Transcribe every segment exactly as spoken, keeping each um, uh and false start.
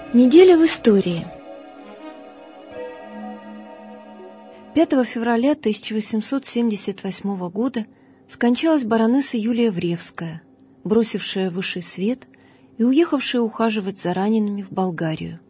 Неделя в истории. пятого февраля тысяча восемьсот семьдесят восьмого года скончалась баронесса Юлия Вревская, бросившая высший свет и уехавшая ухаживать за ранеными в Болгарию.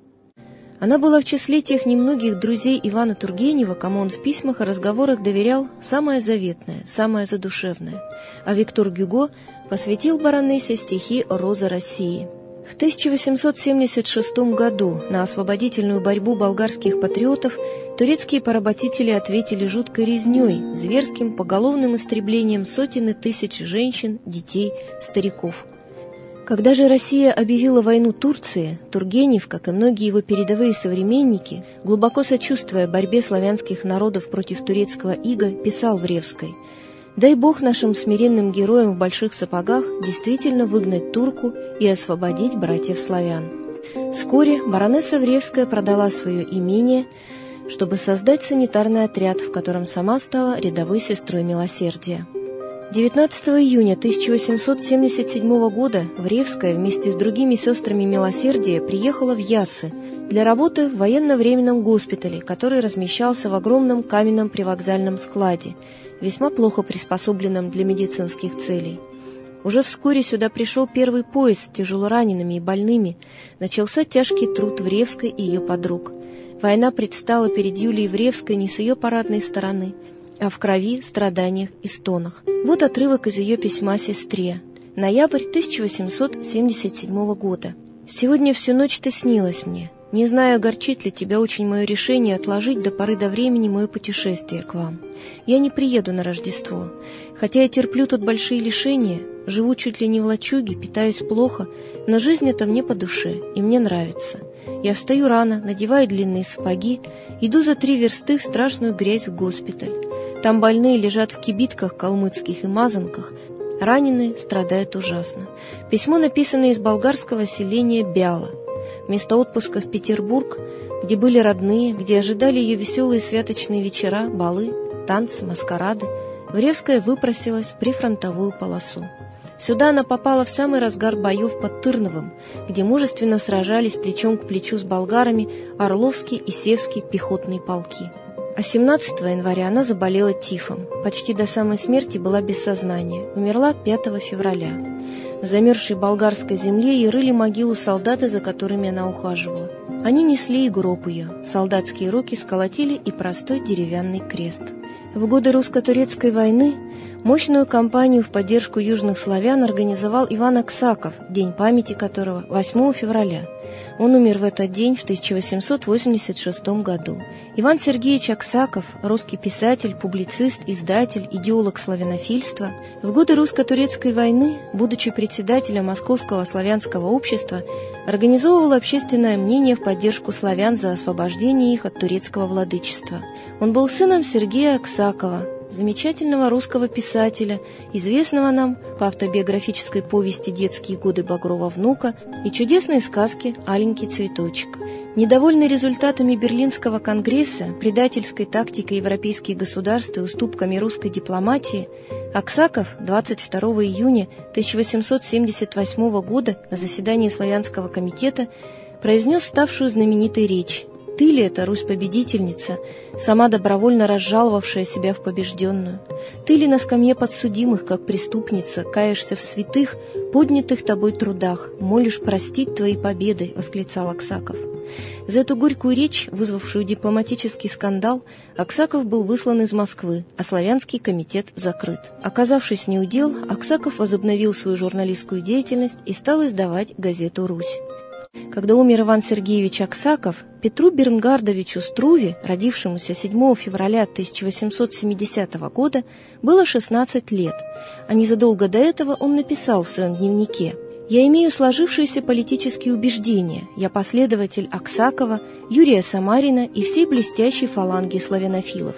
Она была в числе тех немногих друзей Ивана Тургенева, кому он в письмах и разговорах доверял самое заветное, самое задушевное, а Виктор Гюго посвятил баронессе стихи «Роза России». В тысяча восемьсот семьдесят шестом году на освободительную борьбу болгарских патриотов турецкие поработители ответили жуткой резней, зверским поголовным истреблением сотен и тысяч женщин, детей, стариков. Когда же Россия объявила войну Турции, Тургенев, как и многие его передовые современники, глубоко сочувствуя борьбе славянских народов против турецкого ига, писал Вревской: «Дай Бог нашим смиренным героям в больших сапогах действительно выгнать турку и освободить братьев-славян». Вскоре баронесса Вревская продала свое имение, чтобы создать санитарный отряд, в котором сама стала рядовой сестрой милосердия. девятнадцатого июня тысяча восемьсот семьдесят седьмого года Вревская вместе с другими сестрами милосердия приехала в Яссы для работы в военно-временном госпитале, который размещался в огромном каменном привокзальном складе, весьма плохо приспособленном для медицинских целей. Уже вскоре сюда пришел первый поезд с тяжелоранеными и больными, начался тяжкий труд Вревской и ее подруг. Война предстала перед Юлией Вревской не с ее парадной стороны, а в крови, страданиях и стонах. Вот отрывок из ее письма сестре. Ноябрь тысяча восемьсот семьдесят седьмого года. «Сегодня всю ночь ты снилась мне. Не знаю, огорчит ли тебя очень мое решение отложить до поры до времени мое путешествие к вам. Я не приеду на Рождество. Хотя я терплю тут большие лишения, живу чуть ли не в лачуге, питаюсь плохо, но жизнь эта мне по душе, и мне нравится. Я встаю рано, надеваю длинные сапоги, иду за три версты в страшную грязь в госпиталь. Там больные лежат в кибитках калмыцких и мазанках, раненые страдают ужасно. Письмо написано из болгарского селения Бяла. Вместо отпуска в Петербург, где были родные, где ожидали ее веселые святочные вечера, балы, танцы, маскарады, Вревская выпросилась в прифронтовую полосу. Сюда она попала в самый разгар боев под Тырновым, где мужественно сражались плечом к плечу с болгарами Орловские и Севские пехотные полки. А семнадцатого января она заболела тифом, почти до самой смерти была без сознания, умерла пятого февраля. В замерзшей болгарской земле ей рыли могилу солдаты, за которыми она ухаживала. Они несли и гроб ее, солдатские руки сколотили и простой деревянный крест. В годы русско-турецкой войны мощную кампанию в поддержку южных славян организовал Иван Аксаков, день памяти которого восьмого февраля. Он умер в этот день в тысяча восемьсот восемьдесят шестом году. Иван Сергеевич Аксаков, русский писатель, публицист, издатель, идеолог славянофильства, в годы русско-турецкой войны, будучи председателем Московского славянского общества, организовывал общественное мнение в поддержку славян за освобождение их от турецкого владычества. Он был сыном Сергея Аксакова, замечательного русского писателя, известного нам по автобиографической повести «Детские годы Багрова внука» и чудесной сказке «Аленький цветочек». Недовольный результатами Берлинского конгресса, предательской тактикой европейских государств и уступками русской дипломатии, Аксаков двадцать второго июня тысяча восемьсот семьдесят восьмого года на заседании Славянского комитета произнес ставшую знаменитой речь: «Ты ли это, Русь-победительница, сама добровольно разжаловавшая себя в побежденную? Ты ли на скамье подсудимых, как преступница, каешься в святых, поднятых тобой трудах, молишь простить твои победы?» — восклицал Аксаков. За эту горькую речь, вызвавшую дипломатический скандал, Аксаков был выслан из Москвы, а Славянский комитет закрыт. Оказавшись неудел, Аксаков возобновил свою журналистскую деятельность и стал издавать газету «Русь». Когда умер Иван Сергеевич Аксаков, Петру Бернгардовичу Струве, родившемуся седьмого февраля тысяча восемьсот семидесятого года, было шестнадцать лет, а незадолго до этого он написал в своем дневнике: «Я имею сложившиеся политические убеждения, я последователь Аксакова, Юрия Самарина и всей блестящей фаланги славянофилов.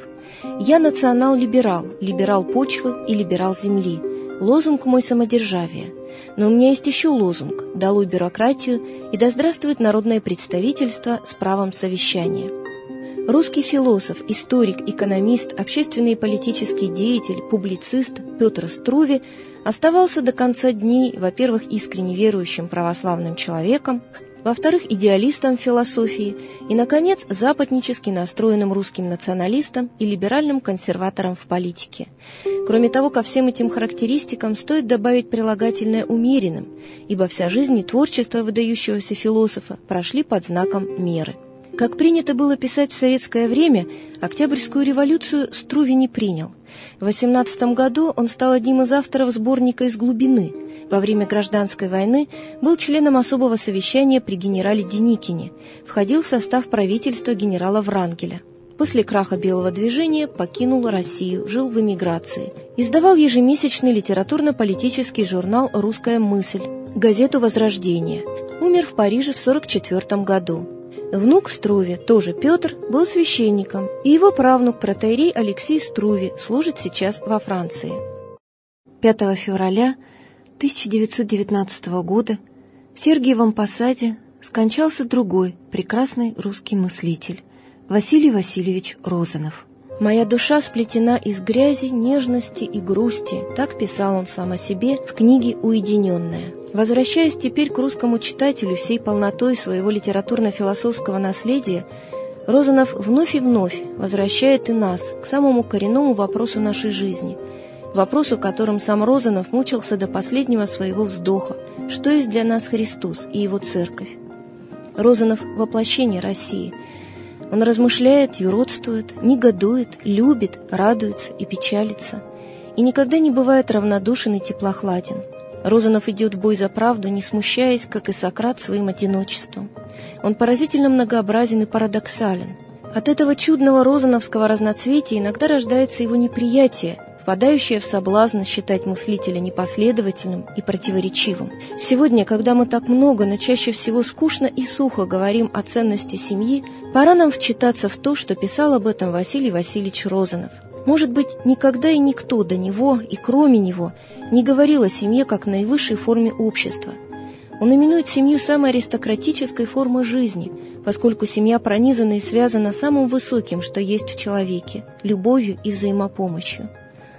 Я национал-либерал, либерал почвы и либерал земли. Лозунг мой — самодержавие. Но у меня есть еще лозунг: долой бюрократию и да здравствует народное представительство с правом совещания». Русский философ, историк, экономист, общественный и политический деятель, публицист Петр Струве оставался до конца дней, во-первых, искренне верующим православным человеком, во-вторых, идеалистом в философии и, наконец, западнически настроенным русским националистом и либеральным консерватором в политике. Кроме того, ко всем этим характеристикам стоит добавить прилагательное «умеренным», ибо вся жизнь и творчество выдающегося философа прошли под знаком меры. Как принято было писать в советское время, Октябрьскую революцию Струве не принял. В восемнадцатом году он стал одним из авторов сборника «Из глубины». Во время гражданской войны был членом особого совещания при генерале Деникине, входил в состав правительства генерала Врангеля. После краха Белого движения покинул Россию, жил в эмиграции. Издавал ежемесячный литературно-политический журнал «Русская мысль», газету «Возрождение». Умер в Париже в сорок четвёртом году. Внук Струве, тоже Петр, был священником, и его правнук протоиерей Алексей Струве служит сейчас во Франции. пятого февраля тысяча девятьсот девятнадцатого года в Сергиевом Посаде скончался другой прекрасный русский мыслитель Василий Васильевич Розанов. «Моя душа сплетена из грязи, нежности и грусти», так писал он сам о себе в книге «Уединенная». Возвращаясь теперь к русскому читателю всей полнотой своего литературно-философского наследия, Розанов вновь и вновь возвращает и нас к самому коренному вопросу нашей жизни, вопросу, которым сам Розанов мучился до последнего своего вздоха: что есть для нас Христос и Его Церковь. Розанов – воплощение России. Он размышляет, юродствует, негодует, любит, радуется и печалится, и никогда не бывает равнодушен и теплохладен. Розанов идет в бой за правду, не смущаясь, как и Сократ, своим одиночеством. Он поразительно многообразен и парадоксален. От этого чудного розановского разноцветия иногда рождается его неприятие, впадающее в соблазн считать мыслителя непоследовательным и противоречивым. Сегодня, когда мы так много, но чаще всего скучно и сухо говорим о ценности семьи, пора нам вчитаться в то, что писал об этом Василий Васильевич Розанов. Может быть, никогда и никто до него и кроме него не говорил о семье как наивысшей форме общества. Он именует семью самой аристократической формой жизни, поскольку семья пронизана и связана самым высоким, что есть в человеке – любовью и взаимопомощью.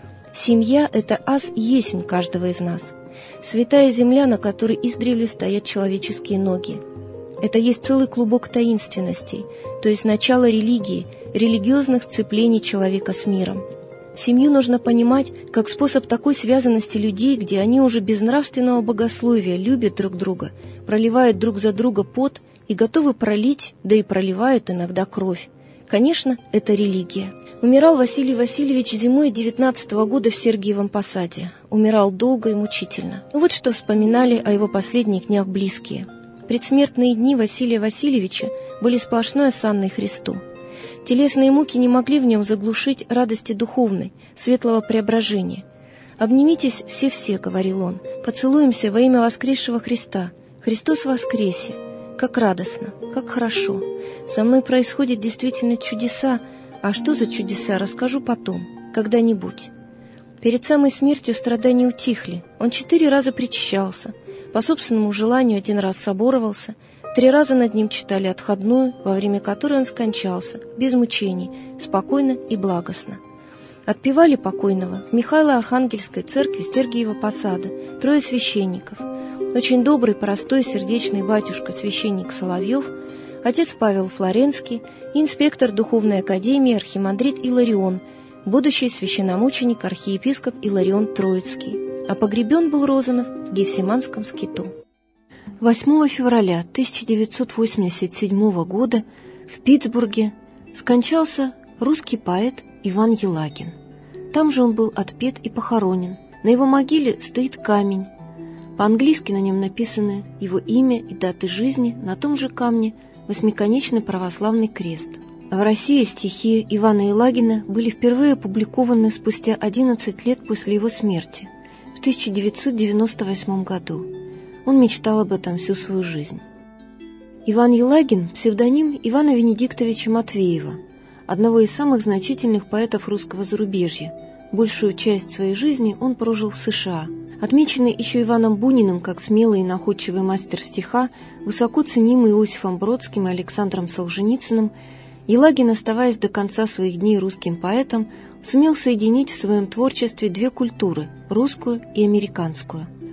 Семья – это ас есмь каждого из нас, святая земля, на которой издревле стоят человеческие ноги. Это есть целый клубок таинственностей, то есть начало религии, религиозных сцеплений человека с миром. Семью нужно понимать как способ такой связанности людей, где они уже без нравственного богословия любят друг друга, проливают друг за друга пот и готовы пролить, да и проливают иногда кровь. Конечно, это религия. Умирал Василий Васильевич зимой девятнадцатого года в Сергиевом Посаде. Умирал долго и мучительно. Вот что вспоминали о его последних днях близкие. Предсмертные дни Василия Васильевича были сплошной осанной Христу. Телесные муки не могли в нем заглушить радости духовной, светлого преображения. «Обнимитесь все-все», — говорил он, — «поцелуемся во имя воскресшего Христа. Христос воскресе! Как радостно, как хорошо! Со мной происходят действительно чудеса, а что за чудеса, расскажу потом, когда-нибудь». Перед самой смертью страдания утихли. Он четыре раза причащался, по собственному желанию один раз соборовался, три раза над ним читали отходную, во время которой он скончался, без мучений, спокойно и благостно. Отпевали покойного в Михайло-Архангельской церкви Сергиева Посада трое священников. Очень добрый, простой, сердечный батюшка, священник Соловьев, отец Павел Флоренский и инспектор Духовной академии архимандрит Иларион, будущий священномученик архиепископ Иларион Троицкий. А погребен был Розанов в Гефсиманском скиту. восьмого февраля тысяча девятьсот восемьдесят седьмого года в Питтсбурге скончался русский поэт Иван Елагин. Там же он был отпет и похоронен. На его могиле стоит камень. По-английски на нем написаны его имя и даты жизни, на том же камне восьмиконечный православный крест. В России стихи Ивана Елагина были впервые опубликованы спустя одиннадцать лет после его смерти, в тысяча девятьсот девяносто восьмом году. Он мечтал об этом всю свою жизнь. Иван Елагин – псевдоним Ивана Венедиктовича Матвеева, одного из самых значительных поэтов русского зарубежья. Большую часть своей жизни он прожил в США. Отмеченный еще Иваном Буниным как смелый и находчивый мастер стиха, высоко ценимый Иосифом Бродским и Александром Солженицыным, Елагин, оставаясь до конца своих дней русским поэтом, сумел соединить в своем творчестве две культуры – русскую и американскую.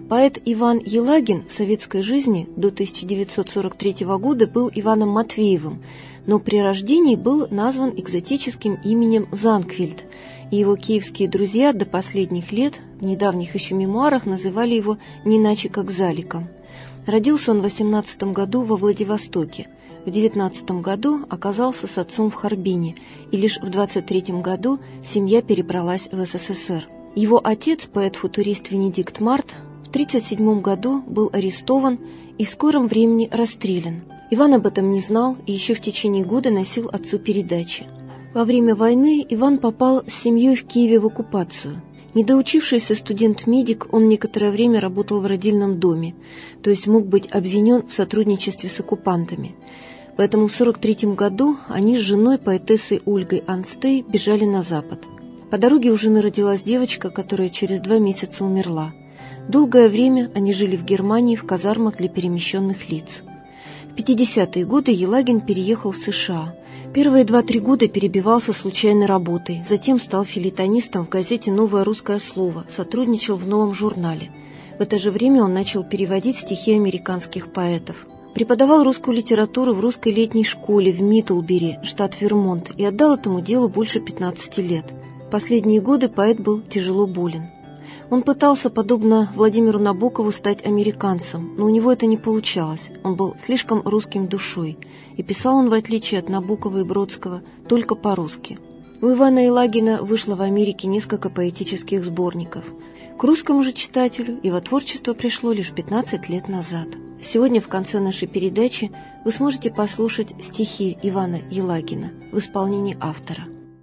Поэт Иван Елагин в советской жизни до тысяча девятьсот сорок третьего года был Иваном Матвеевым, но при рождении был назван экзотическим именем Занквильд, и его киевские друзья до последних лет, в недавних еще мемуарах, называли его не иначе как Заликом. Родился он в восемнадцатом году во Владивостоке, в девятнадцатом году оказался с отцом в Харбине, и лишь в двадцать третьем году семья перебралась в СССР. Его отец, поэт-футурист Венедикт Март, в тридцать седьмом году был арестован и в скором времени расстрелян. Иван об этом не знал и еще в течение года носил отцу передачи. Во время войны Иван попал с семьей в Киеве в оккупацию. Недоучившийся студент-медик, он некоторое время работал в родильном доме, то есть мог быть обвинен в сотрудничестве с оккупантами. Поэтому в сорок третьем году они с женой, поэтессой Ольгой Анстей, бежали на запад. По дороге у жены родилась девочка, которая через два месяца умерла. Долгое время они жили в Германии в казармах для перемещенных лиц. В пятидесятые годы Елагин переехал в США. Первые два-три года перебивался случайной работой, затем стал фельетонистом в газете «Новое русское слово», сотрудничал в новом журнале. В это же время он начал переводить стихи американских поэтов. Преподавал русскую литературу в русской летней школе в Миддлбери, штат Вермонт, и отдал этому делу больше пятнадцати лет. В последние годы поэт был тяжело болен. Он пытался, подобно Владимиру Набокову, стать американцем, но у него это не получалось. Он был слишком русским душой, и писал он, в отличие от Набокова и Бродского, только по-русски. У Ивана Елагина вышло в Америке несколько поэтических сборников. К русскому же читателю его творчество пришло лишь пятнадцать лет назад. Сегодня в конце нашей передачи вы сможете послушать стихи Ивана Елагина в исполнении автора.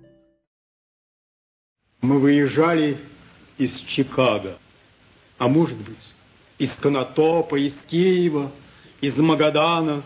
Мы выезжали из Чикаго, а может быть, из Конотопа, из Киева, из Магадана,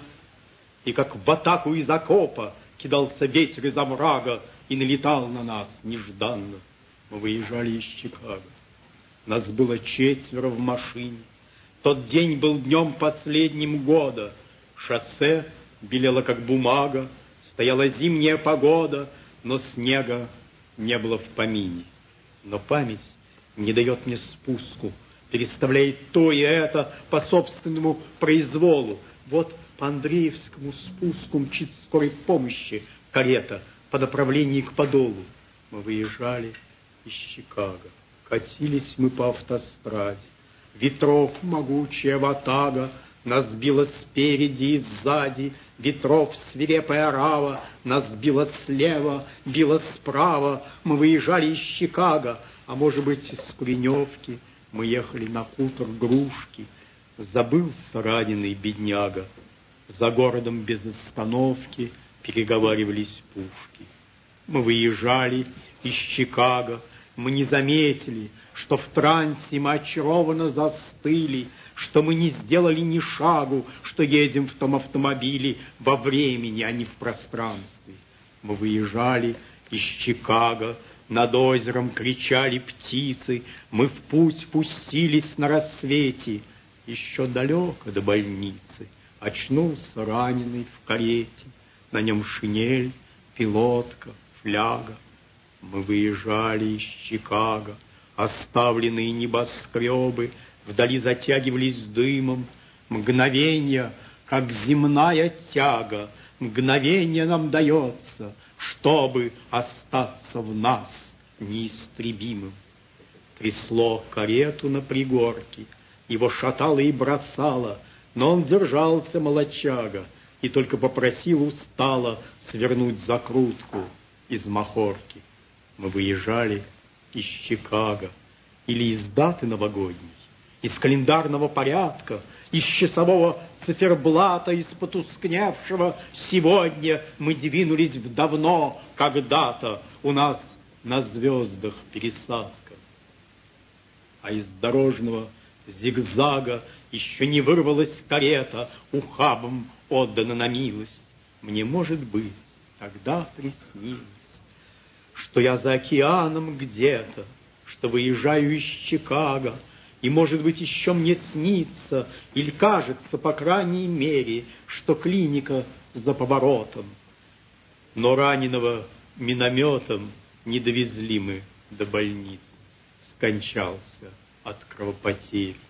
и как в атаку из окопа кидался ветер из оврага и налетал на нас нежданно. Мы выезжали из Чикаго. Нас было четверо в машине. Тот день был днем последним года. Шоссе белело, как бумага, стояла зимняя погода, но снега не было в помине. Но память не дает мне спуску, переставляет то и это по собственному произволу. Вот по Андреевскому спуску мчит скорой помощи карета по направлению к Подолу. Мы выезжали из Чикаго, катились мы по автостраде. Ветров могучая ватага нас била спереди и сзади, ветров свирепая орава нас била слева, била справа. Мы выезжали из Чикаго, а может быть, из Куреневки. Мы ехали на хутор Грушки. Забылся раненый бедняга. За городом без остановки переговаривались пушки. Мы выезжали из Чикаго. Мы не заметили, что в трансе мы очарованно застыли, что мы не сделали ни шагу, что едем в том автомобиле во времени, а не в пространстве. Мы выезжали из Чикаго. Над озером кричали птицы, мы в путь пустились на рассвете. Еще далеко до больницы очнулся раненый в карете. На нем шинель, пилотка, фляга. Мы выезжали из Чикаго, оставленные небоскребы вдали затягивались дымом. Мгновенье, как земная тяга, мгновенье нам дается, чтобы остаться в нас неистребимым. Трясло карету на пригорке, его шатало и бросало, но он держался, молодчага, и только попросил устало свернуть закрутку из махорки. Мы выезжали из Чикаго или из даты новогодней, из календарного порядка, из часового циферблата, из потускневшего сегодня мы двинулись в давно, когда-то у нас на звездах пересадка. А из дорожного зигзага еще не вырвалась карета, ухабом отдана на милость. Мне, может быть, тогда приснилось, что я за океаном где-то, что выезжаю из Чикаго, и, может быть, еще мне снится, или кажется, по крайней мере, что клиника за поворотом. Но раненого минометом не довезли мы до больницы. Скончался от кровопотери.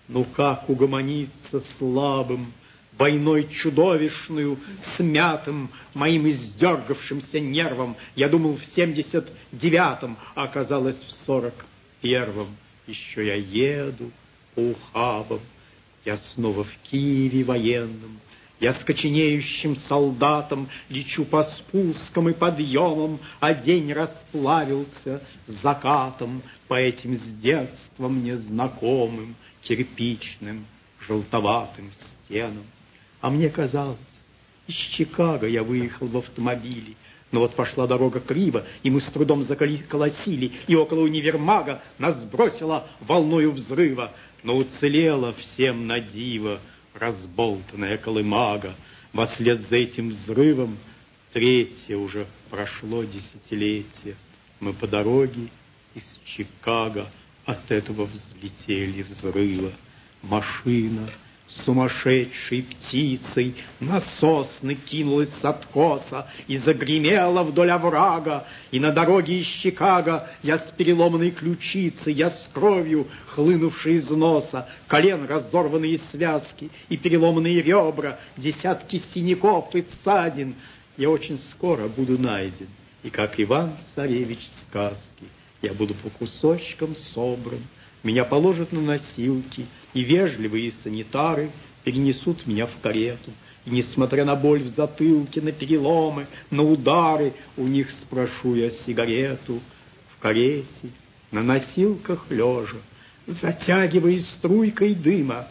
Ну как угомониться слабым, войной чудовищную, смятым, моим издергавшимся нервом? Я думал в семьдесят девятом, а оказалось в сорок первом. Еще я еду по ухабам, я снова в Киеве военном. Я с коченеющим солдатом лечу по спускам и подъемам, а день расплавился закатом по этим с детства мне знакомым кирпичным желтоватым стенам. А мне казалось, из Чикаго я выехал в автомобиле, но вот пошла дорога криво, и мы с трудом заколосили, и около универмага нас бросило волною взрыва, но уцелела всем на диво разболтанная колымага. Вслед за этим взрывом третье уже прошло десятилетие. Мы по дороге из Чикаго от этого взлетели взрыва. Машина сумасшедшей птицей на сосны кинулась с откоса и загремела вдоль оврага, и на дороге из Чикаго я с переломанной ключицей, я с кровью, хлынувшей из носа, колен разорванные связки и переломанные ребра, десятки синяков и ссадин. Я очень скоро буду найден, и как Иван-царевич сказки я буду по кусочкам собран. Меня положат на носилки, и вежливые санитары перенесут меня в карету. И, несмотря на боль в затылке, на переломы, на удары, у них спрошу я сигарету. В карете, на носилках лежа, затягиваясь струйкой дыма,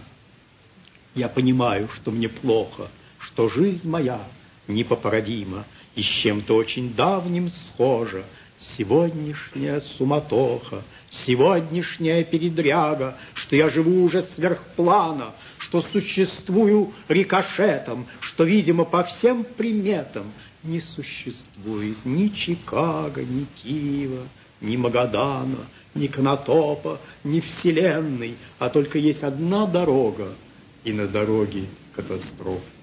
я понимаю, что мне плохо, что жизнь моя непоправима и с чем-то очень давним схожа. Сегодняшняя суматоха, сегодняшняя передряга, что я живу уже сверхплана, что существую рикошетом, что, видимо, по всем приметам не существует ни Чикаго, ни Киева, ни Магадана, ни Конотопа, ни Вселенной, а только есть одна дорога, и на дороге катастрофа.